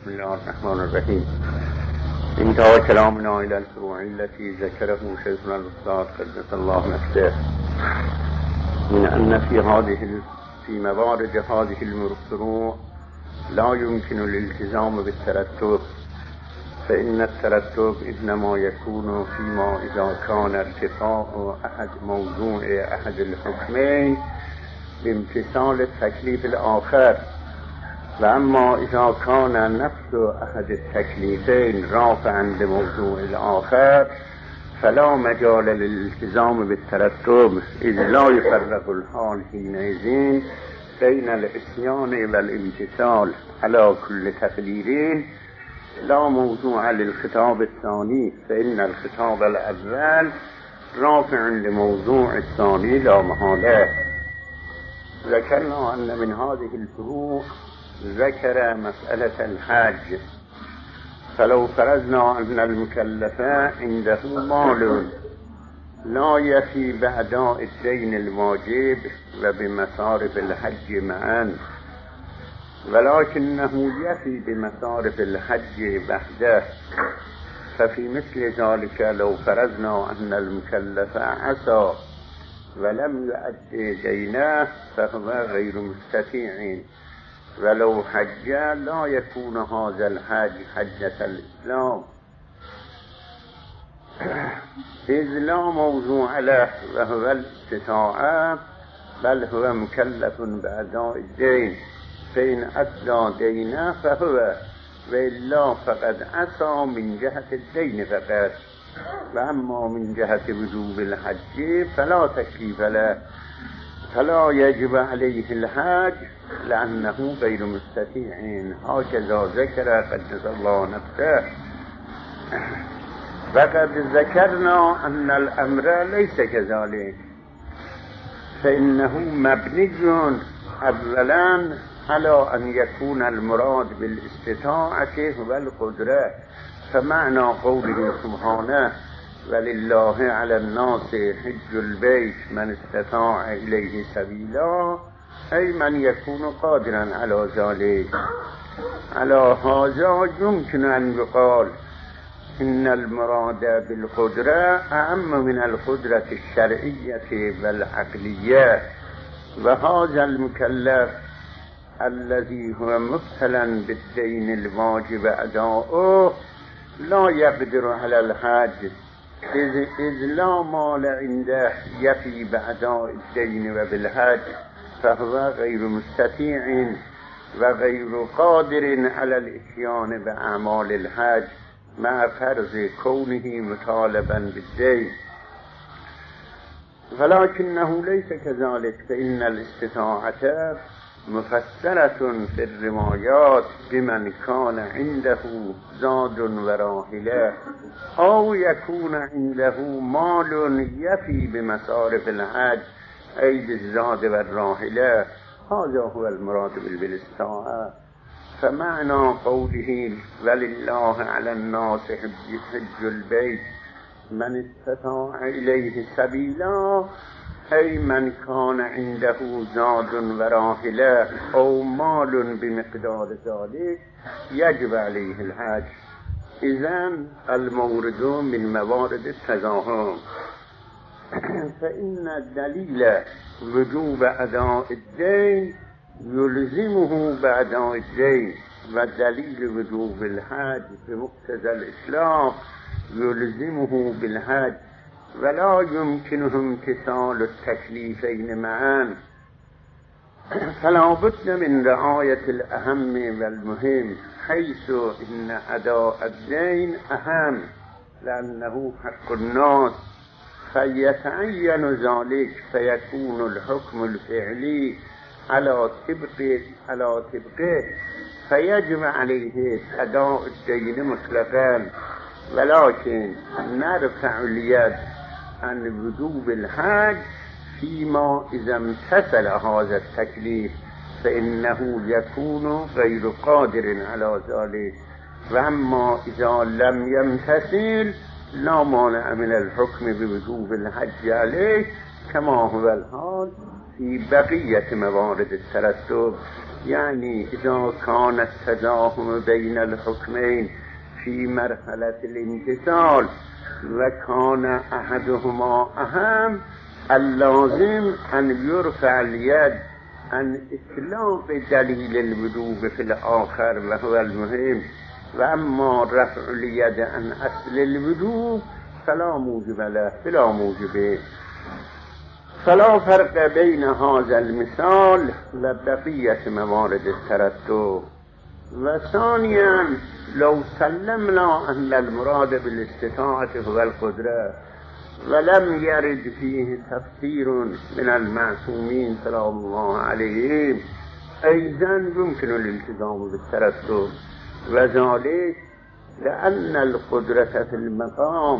بسم الله الرحمن الرحیم. انتهى كلامنا إلى الفروع التي ذكره شيخنا الأستاذ قدس الله نفسه من أن في موارد هذه الفروع لا يمكن الالتزام بالترتب، فإن الترتب إنما يكون فيما إذا كان ارتفاع موضوع أحد الحكمين بامتثال التكليف الآخر، وأما إذا كان نفس أحد التكليفين رافعا لموضوع الآخر فلا مجال للالتزام بالترتب، إذ لا يفرق الحال حينئذ بين العصيان والامتثال على كل تقدير. لا موضوع للخطاب الثاني، فإن الخطاب الأول رافع لموضوع الثاني لا محالة. ذكرنا أن من هذه الفروع ذكر مسألة الحج، فلو فرضنا أن المكلف عنده مال لا يفي بأداء الدين الواجب وبمصارف الحج معا، ولكنه يفي بمصارف الحج وحده، ففي مثل ذلك لو فرضنا أن المكلف عصى ولم يؤدي دينه فهو غير مستطيع، ولو حج لا يكون هذا الحج حجة الإسلام، إذ لا موضوع له وهو الاستطاعة، بل هو مكلف بأداء الدين، فإن أدى دينه فهو، وإلا فقد عصى من جهة الدين فقط، وأما من جهة وجوب الحج فلا تكليف له، فلا يجب عليه الحج لأنه غير مستطيع. هكذا ذكر قدس الله نفسه. وقد ذكرنا أن الأمر ليس كذلك، فإنه مبني أولا على أن يكون المراد بالاستطاعة هو القدرة، فمعنى قوله سبحانه ولله على الناس حج البيت من استطاع إليه سبيلا، أي من يكون قادرا على ذلك. على هذا يمكن أن يقال إن المراد بالقدرة أعم من القدرة الشرعية والعقلية، وهذا المكلف الذي هو مبتلا بالدين الواجب أداؤه لا يقدر على الحج، إذ لا مال عنده يفي بأداء الدين وبالحج، فهو غير مستطيع وغير قادر على الاتيان بأعمال الحج مع فرض كونه مطالبا بالدين. ولكنه ليس كذلك، فإن الاستطاعة مفسرة في الروايات بمن كان عنده زاد وراحلة، أو يكون عنده مال يفي بمصارف الحج أي بالزاد والراحلة، هذا هو المراد بالاستطاعة. فمعنى قوله ولله على الناس حج البيت من استطاع إليه سبيلا، أي من كان عنده زاد وراحلة أو مال بمقدار ذلك يجب عليه الحج. إذن المورد من موارد التزاحم، فإن الدليل وجوب أداء الدين يلزمه بأداء الدين، والدليل وجوب الحج بمقتضى الإسلام يلزمه بالحج، ولا يمكنه امتثال التكليفين معا، فلا بد من رعاية الأهم والمهم، حيث إن أداء الدين أهم لأنه حق الناس، فيتعين ذلك، فيكون الحكم الفعلي على طبقه فيجب عليه أداء الدين مطلقا، ولكن نرفع اليد عن وجوب الحج فيما إذا امتثل هذا التكليف، فإنه يكون غير قادر على ذلك، وأما إذا لم يمتثل لا مانع من الحكم بوجوب الحج عليه، كما هو الحال في بقية موارد الترتب، يعني إذا كان التزاحم بين الحكمين في مرحلة الامتثال وكان أحدهما أهم، اللازم أن يرفع اليد عن إطلاق دليل الوجوب في الآخر وهو المهم، وأما رفع اليد عن أصل الوجوب فلا موجب له فلا موجب، فلا فرق بين هذا المثال وبقية موارد الترتب. وثانيا لو سلمنا أن المراد بالاستطاعة هو القدرة ولم يرد فيه تفسير من المعصومين سلام الله عليهم، أيضا يمكن الالتزام بالترتب، وذلك لأن القدرة في المقام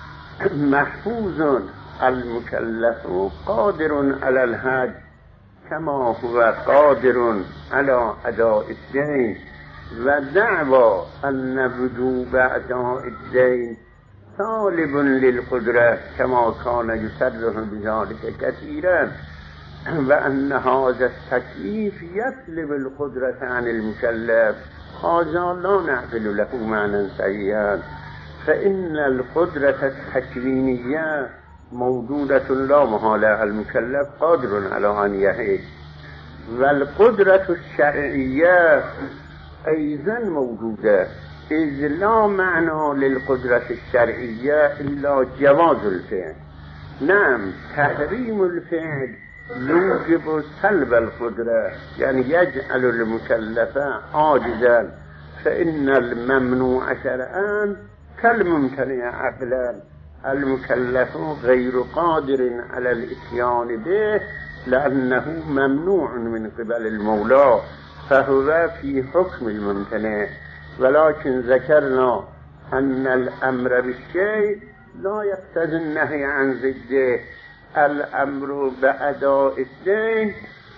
محفوظ، المكلف قادر على الحج كما هو قادر على أداء الدين، ودعوى أن وجوب أداء الدين طالب للقدرة كما كان يصرح بذلك كثيرا، وأن هذا التكليف يطلب القدرة عن المكلف، هذا لا نعقل له معنى صحيحا، فإن القدرة التكوينية موجودة لا محالة، المكلف قادر على أن يحج، والقدرة الشرعية أيضا موجودة، إذ لا معنى للقدرة الشرعية إلا جواز الفعل. نعم، تحريم الفعل يوجب سلب القدرة، يعني يجعل المكلف عاجزا، فإن الممنوع شرعا كالممتنع عقلا، المكلف غير قادر على الاتيان به لأنه ممنوع من قبل المولى، فهو في حكم الممتنع. ولكن ذكرنا أن الأمر بالشيء لا يقتضي النهي عن ضده، الأمر بأداء الدين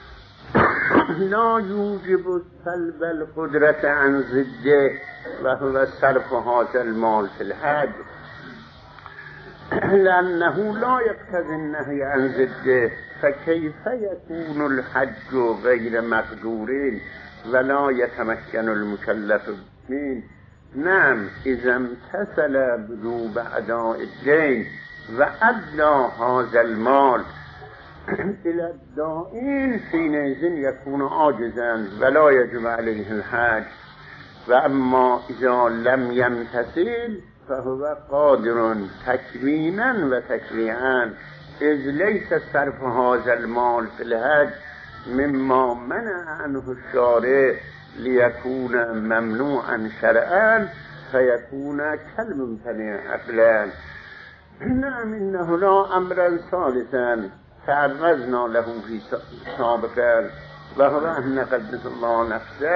لا يوجب سلب القدرة عن ضده، وهو صرف هذا المال في الحج، لأنه لا يقتضي النهي عن ضده، فكيف يكون الحج غير مقدور ولا يتمكن المكلف منه؟ نعم، إذا امتثل وجوب أداء الدين وأدى هذا المال إلى الدائن حينئذ يكون عاجزا ولا يجب عليه الحج، وأما إذا لم يمتثل فهو قادر تكوينا وتشريعا، إذ ليس صرف هذا المال في الحج مما منع عنه الشارع ليكون ممنوعا شرعا فيكون كالممتنع عقلا. نعم، إنه لا أمرا ثالثا تعرضنا له في سابقا، وهو أن قدس الله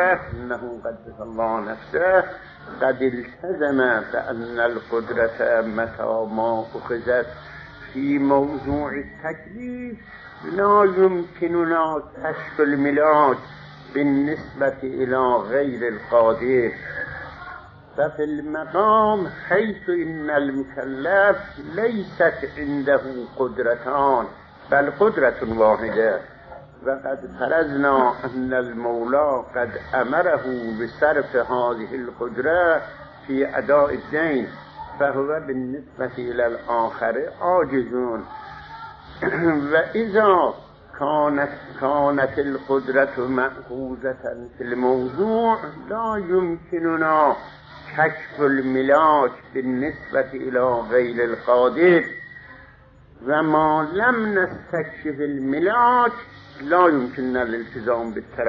نفسه قد التزم بأن القدرة متى ما أخذت في موضوع التكليف لا يمكننا كشف الملاك بالنسبة إلى غير القادر، ففي المقام حيث إن المكلف ليست عنده قدرتان بل قدرة واحدة، وقد فرضنا أن المولى قد أمره بصرف هذه القدرة في أداء الدين، فهو بالنسبة إلى الآخر عاجز. وإذا كانت القدرة مأخوذة في الموضوع لا يمكننا كشف الملاك بالنسبة إلى غير القادر، وما لم نستكشف الملاك لا يمكننا الالتزام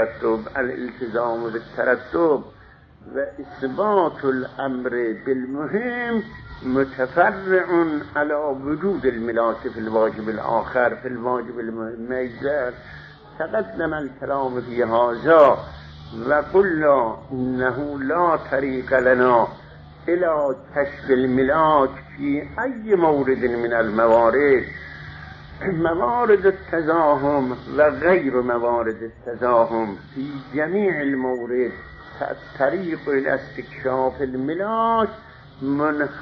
بالترتب، وإثبات الأمر بالمهم متفرع على وجود الملاك في الواجب الآخر في الواجب المهم. إذا تقدم الكلام في هذا وقلنا إنه لا طريق لنا إلى كشف الملاك في أي مورد من الموارد، موارد التزاحم وغير موارد التزاحم، في جميع المورد الطريق إلى استكشاف الملاك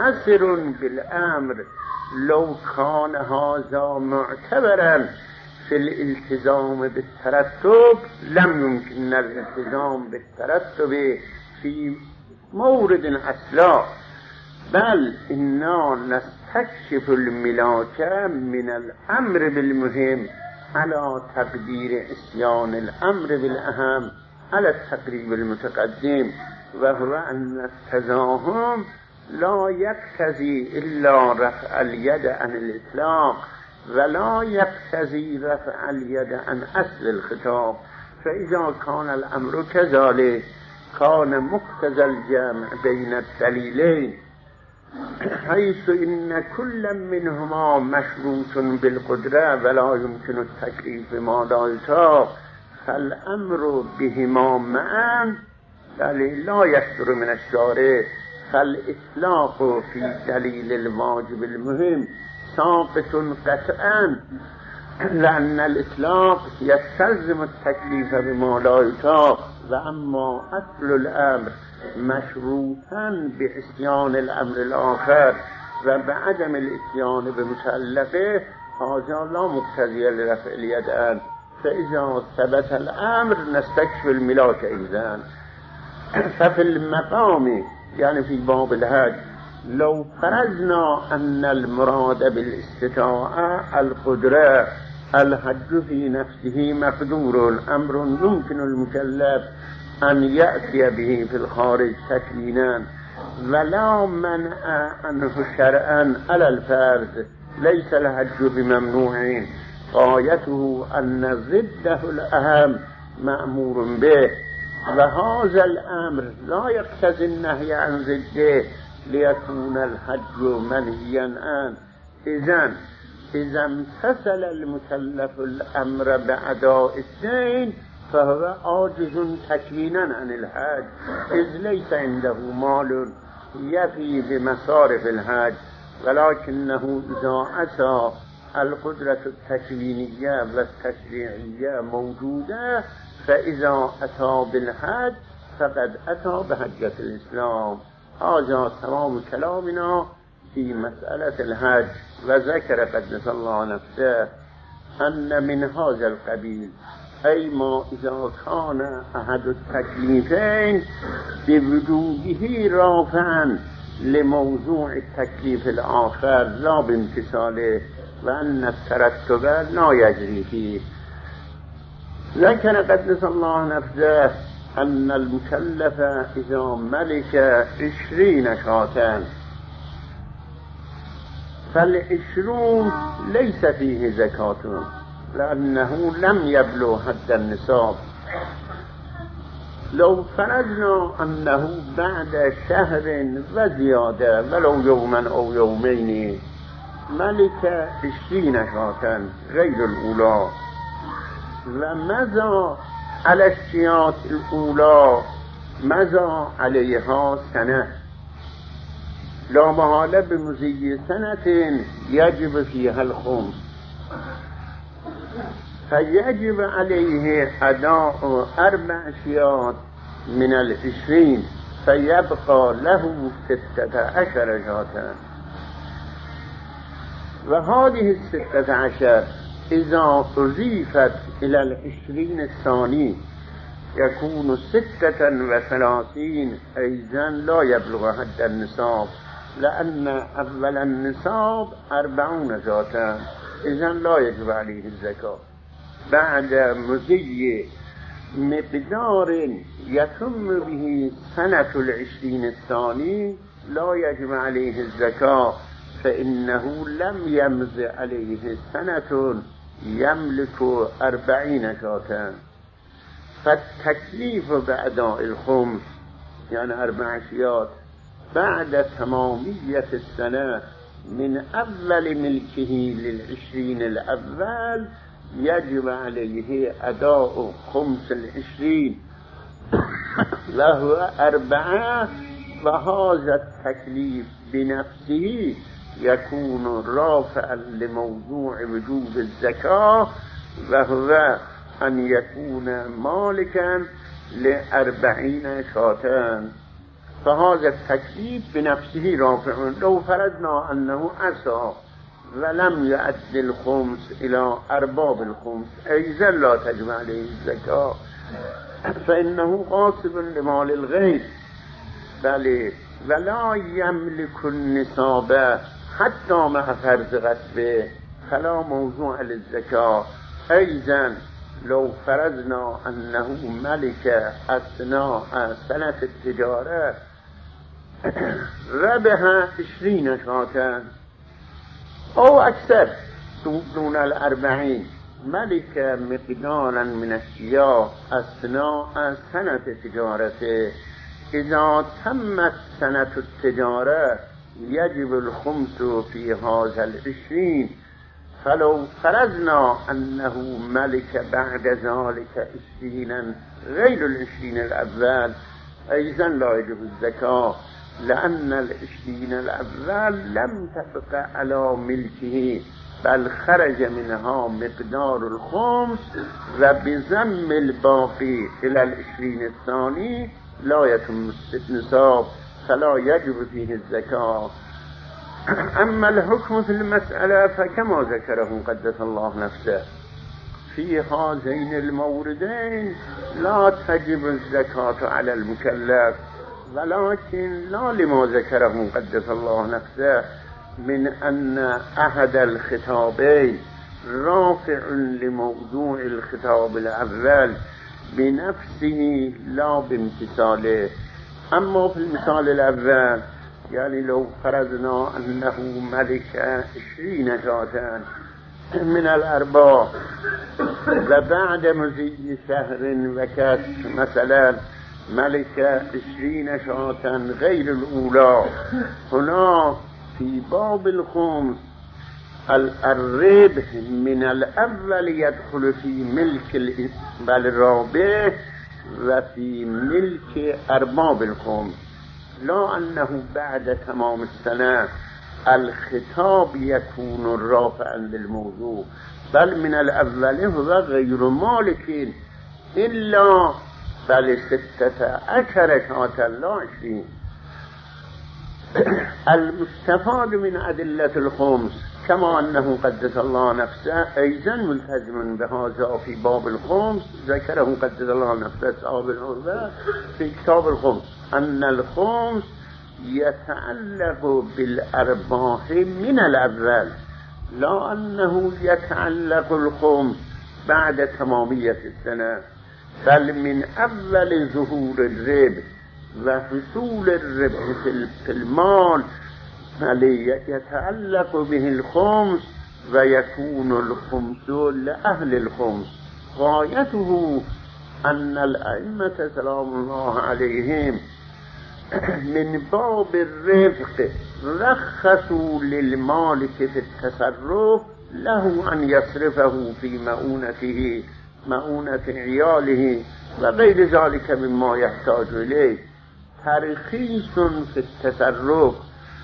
منحصر بالأمر لو كان هذا معتبرا في في الالتزام بالترتب لم يمكن الالتزام بالترتب في مورد أصلا، بل إنا نستكشف الملاك من الأمر بالمهم على تقدير إسيان الأمر بالأهم على التقريب المتقدم، وهو أن التزاهم لا يقتضي إلا رفع اليد عن الإطلاق ولا يقتضي رفع اليد عن أصل الخطاب. فإذا كان الأمر كذلك كان مقتضى الجمع بين الدليلين، حيث إن كل منهما مشروط بالقدرة ولا يمكن التكليف ما لا يطاق، فالأمر بهما معا لا يصدر من الشارع، فالإطلاق في دليل الواجب المهم ساقط قطعا، لأن الإطلاق يستلزم التكليف بما لا يطاق، وأما أصل الأمر مشروطا بإسيان الأمر الآخر وبعدم الإسيان بمتعلقه، هذا لا مقتضي لرفع اليد عنه. فإذا ثبت الأمر نستكشف الملاك أيضا. ففي المقام يعني في باب الحج لو فرضنا أن المراد بالاستطاعة القدرة، الحج في نفسه مقدور، أمر يمكن المكلف أن يأتي به في الخارج تكوينا ولا منع عنه شرعا على الفرد، ليس الحج بممنوع، غايته أن ضده الأهم مأمور به، وهذا الأمر لا يقتضي النهي عن ضده ليكون الحج منهيا عنه. إذا امتثل المكلف الأمر بأداء الدين فهو عاجز تكوينا عن الحج، إذ ليس عنده مال يفي بمصارف الحج، ولكنه إذا أتى القدرة التكوينية والتشريعية موجودة، فإذا أتى بالحج فقد أتى بحجة الإسلام. هذا تمام كلامنا في مسألة الحج. وذكر قدس الله نفسه أن من هذا القبيل أي ما إذا كان أحد التكليفين بوجوده رافعا لموضوع التكليف الآخر لا بامتثاله، وأن الترتب لا يجري فيه. ذكر قدس الله نفسه أن المكلف إذا ملك 20 شاة فال20 ليس فيه زكاة، لأنه لم يبلغ حد النصاب. لو فرضنا أنه بعد شهر وزيادة ولو يوما أو يومين ملك 20 شاة غير الأولى، ومضى على الشياط الأولى مضى عليها سنة، لا محالة بمضي سنة يجب فيها الخمس، فيجب عليه أداء 4 شياط من 20، فيبقى له 16 شاة. وهذه 16 إذا أضيفت إلى 20 الثاني يكون 36 أيضا لا يبلغ حد النصاب، لأن أول النصاب 40 شاة، إذا لا يجب عليه الزكاة. بعد مضي مقدار يتم به سنة 20 الثاني لا يجب عليه الزكاة، فإنه لم يمض عليه سنة يملك 40 شاة. فالتكليف بأداء الخمس يعني 4 شياط بعد تمامية السنة من أول ملكه 20 الأول يجب عليه أداء خمس 20 وهو 4، وهذا التكليف بنفسه يكون رافعا لموضوع وجوب الزكاة، وهو أن يكون مالكا 40 شاة. فهذا التكليف بنفسه رافع. لو فرضنا أنه عصى ولم يؤد الخمس إلى أرباب الخمس أيضا لا تجب عليه الزكاة، فإنه غاصب لمال الغير. بله، ولا يملك النصاب حتى مع فرض غصبه فلا موضوع للزكاة. أيضا لو فرضنا أنه ملك أثناء سنة التجارة ربح 20 شاة أو أكثر دون 40، ملك مقدارا من الشياه أثناء سنة تجارته، إذا تمت سنة التجارة يجب الخمس في هذا 20. فلو فرضنا أنه ملك بعد ذلك 20 غير 20 الأول أيضا لا يجب الزكاة، لأن 20 الأول لم تبقى على ملكه بل خرج منها مقدار الخمس، وبضم الباقي إلى 20 الثاني لا يتم النصاب فلا يجب فيه الزكاة. أما الحكم في المسألة فكما ذكره قدس الله نفسه في هذين الموردين لا تجب الزكاة على المكلف، ولكن لا لما ذكره قدس الله نفسه من أن أحد الخطابين رافع لموضوع الخطاب الأول بنفسه لا بامتثاله. أما في المثال الأول يعني لو فرضنا أنه ملك 20 شاة من الأرباح وبعد مزيد شهر وكسر مثلا ملك 20 شاة غير الأولى، هنا في باب الخمس الربح من الأول يدخل في ملك الرابع وفي ملك أرباب الخمس، لا أنه بعد تمام السنة الخطاب يكون رافعا للموضوع، بل من الأول هو غير مالك إلا بل 16 شاة لا 20. المستفاد من أدلة الخمس كما أنه قدس الله نفسه أيضا ملتزم بهذا في باب الخمس، ذكره قدس الله نفسه صاحب العروة في كتاب الخمس أن الخمس يتعلق بالأرباح من الأول، لا أنه يتعلق الخمس بعد تمامية السنة، بل من أول ظهور الربح وحصول الربح في المال يتعلق به الخمس ويكون الخمس لأهل الخمس. غايته أن الأئمة سلام الله عليهم من باب الرفق رخصوا للمالك في التصرف له أن يصرفه في مؤونته مؤونة عياله وغير ذلك مما يحتاج إليه. ترخيص في التصرف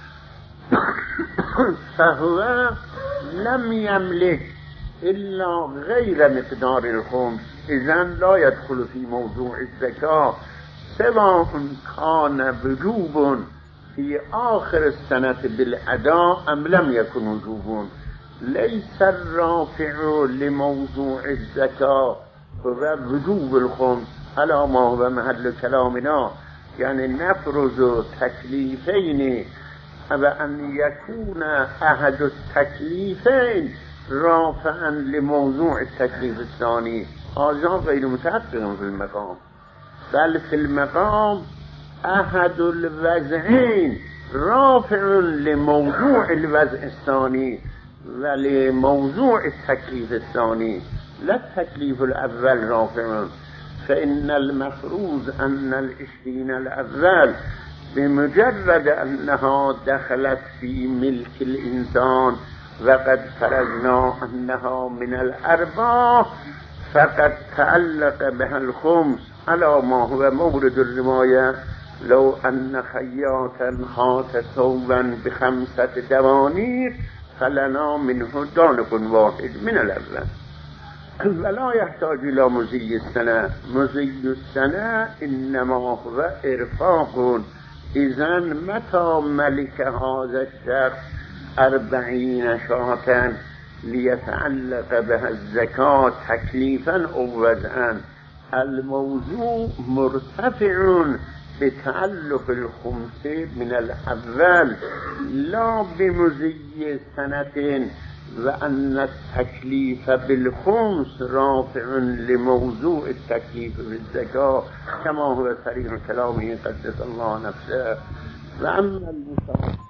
فهو لم يملك إلا غير مقدار الخمس، إذن لا يدخل في موضوع الزكاة، سواء كان وجوب في آخر السنة بالأداء أم لم يكن وجوب. ليس الرافع لموضوع الزكاة هو وجوب الخمس على ما هو محل كلامنا، يعني نفرض تكليفين وأن يكون أحد التكليفين رافعا لموضوع التكليف الثاني، هذا غير متحقق في المقام، بل في المقام أحد الوضعين رافع لموضوع الوضع الثاني ولموضوع التكليف الثاني، لا التكليف الأول رافع. فإن المفروض أن 20 الأول بمجرد أنها دخلت في ملك الإنسان وقد فرضنا أنها من الأرباح فقد تعلق بها الخمس على ما هو مورد الرواية: لو أن خياطا خاط ثوبا ب5 دنانير فلنا منه دانق واحد من الأول. ولا يحتاج إلى مزي السنة، مزي السنة إنما هو إرفاق. إذن متى ملك هذا الشخص 40 شاة ليتعلق بها الزكاة تكليفا أو وضعا. الموضوع مرتفع بتعلق الخمس من الأول لا بمزي سنة، وأن التكليف بالخمس رافع لموضوع التكليف بالزكاة كما هو صريح كلامه قدس الله نفسه. وأما المساعد